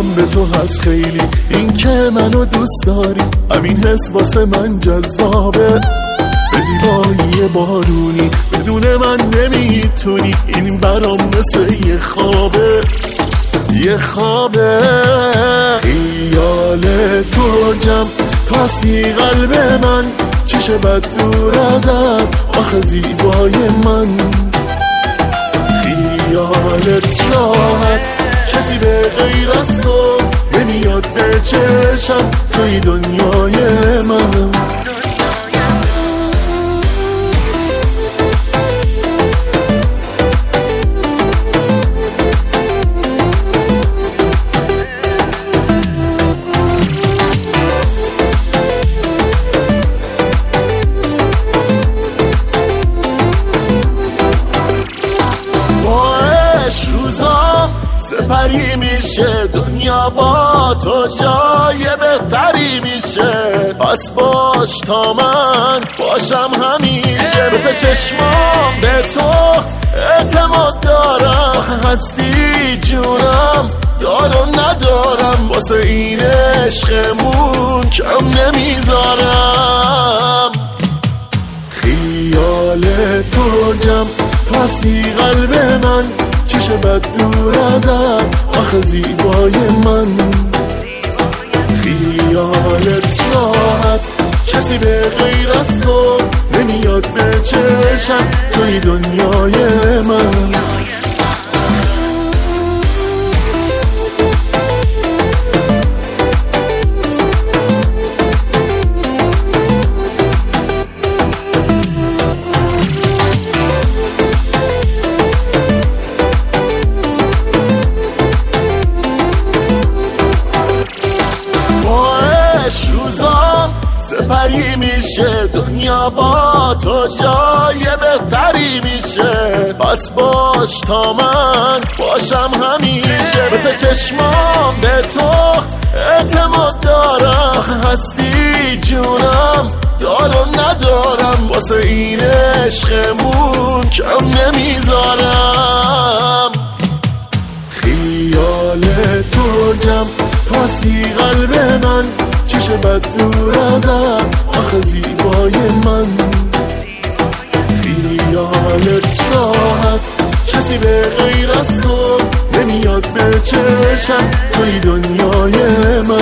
حواسم به تو هست خیلی، این که منو دوست داری همین حس واسه من جذابه. به زیبایی بارونی بدون من نمیتونی، این برام مثل یه خوابه، یه خوابه. خیال تو جمع تو هستی قلب من، چشه بد دور ازت آخه زیبای من. خیالت راحت کسی به غیر از تو نمیاد به چشم، توی دنیای من. سپری میشه دنیا با تو جای بهتری میشه، پس باش تا من باشم همیشه. مثل چشمام به تو اعتماد دارم، آخه هستی جونم دارم ندارم، واسه این عشقمون کم نمیذارم. خیال تو جمع تو هستی قلب من، چشه بد دور ازت آخه زیبای من. خیالت راحت کسی به غیر از تو نمیاد به چشم، توی دنیای من. سپری میشه دنیا با تو جای بهتری میشه، پس باش تا من باشم همیشه. مثل چشمام به تو اعتماد دارم، آخه هستی جونم دارم ندارم، واسه این عشقمون کم نمیذارم. خیال تو جمع تو هستی قلب من، چشه بد دور ازت آخه زیبای من. خیالت راحت کسی به غیر از تو نمیاد به چشم، توی دنیای من.